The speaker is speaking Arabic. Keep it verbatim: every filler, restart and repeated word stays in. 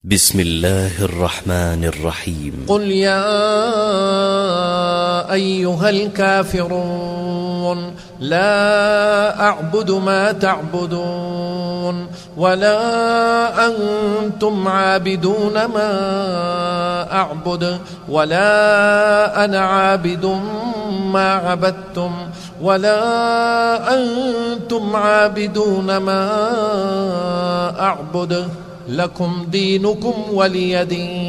بسم الله الرحمن الرحيم. قل يا أيها الكافرون لا أعبد ما تعبدون ولا أنتم عابدون ما أعبد ولا أنا عابد ما عبدتم ولا أنتم عابدون ما أعبد لكم دينكم ولي دين.